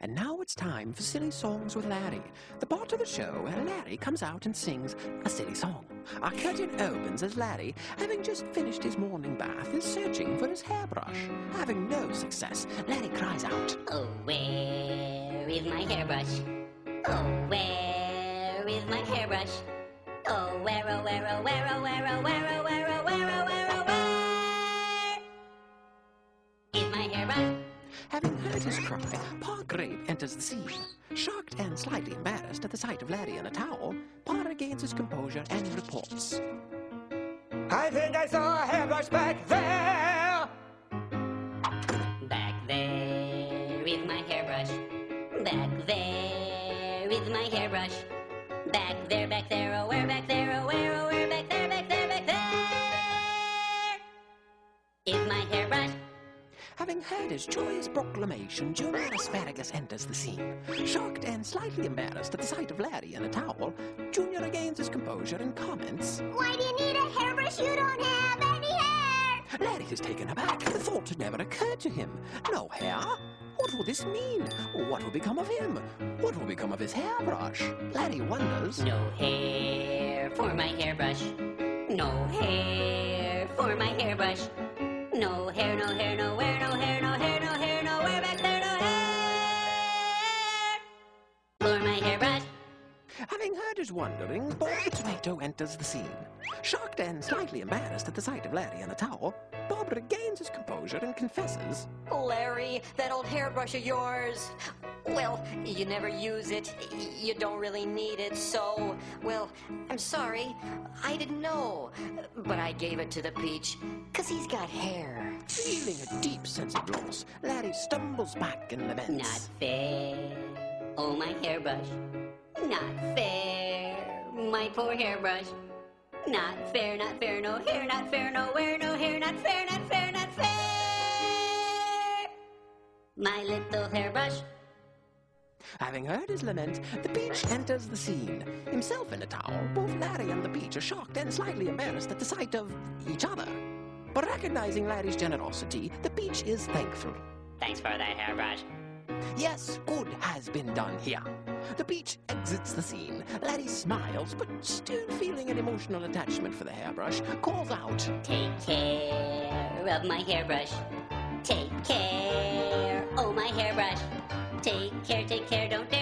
And now it's time for Silly Songs with Larry, the part of the show where Larry comes out and sings a silly song. Our curtain opens as Larry, having just finished his morning bath, is searching for his hairbrush. Having no success, Larry cries out, "Oh, where is my hairbrush? Oh, where is my hairbrush? Oh, where, oh, where, oh, where, oh, where, oh, where, oh, where, oh, where, oh, where, oh, where is my hairbrush?" Having heard his cry, Pa Grape enters the scene. Shocked and slightly embarrassed at the sight of Larry in a towel, Pa regains his composure and reports, "I think I saw a hairbrush back there." Back there is my hairbrush. Back there is my hairbrush. Back there, oh, where, back there, oh, where, oh, where, back there, back there, back there is my hairbrush. Having heard his joyous proclamation, Junior Asparagus enters the scene. Shocked and slightly embarrassed at the sight of Larry in a towel, Junior regains his composure and comments, "Why do you need a hairbrush? You don't have any hair!" Larry is taken aback. The thought had never occurred to him. No hair? What will this mean? What will become of him? What will become of his hairbrush? Larry wonders. No hair for my hairbrush. No hair for my hairbrush. No hair, no hair, nowhere, no hair, no hair, no hair, nowhere, back there, no hair for my hairbrush. Having heard his wondering, Bob the Tomato enters the scene. Shocked and slightly embarrassed at the sight of Larry in a towel, Bob regains his composure and confesses, "Larry, that old hairbrush of yours, well, you never use it. You don't really need it, so, well, I'm sorry. I didn't know. But I gave it to the Peach, 'cause he's got hair." Feeling a deep sense of loss, Larry stumbles back and laments. Not fair, oh my hairbrush. Not fair, my poor hairbrush. Not fair, no hair, not fair, nowhere, no hair, not fair, not fair, not fair. My little hairbrush. Having heard his lament, the Peach enters the scene. Himself in a towel, both Larry and the Peach are shocked and slightly embarrassed at the sight of each other. But recognizing Larry's generosity, the Peach is thankful. Thanks for that hairbrush. Yes, good has been done here. The Peach exits the scene. Larry smiles, but still feeling an emotional attachment for the hairbrush, calls out, Take care of my hairbrush. Take care, oh my hairbrush. Take care, don't dare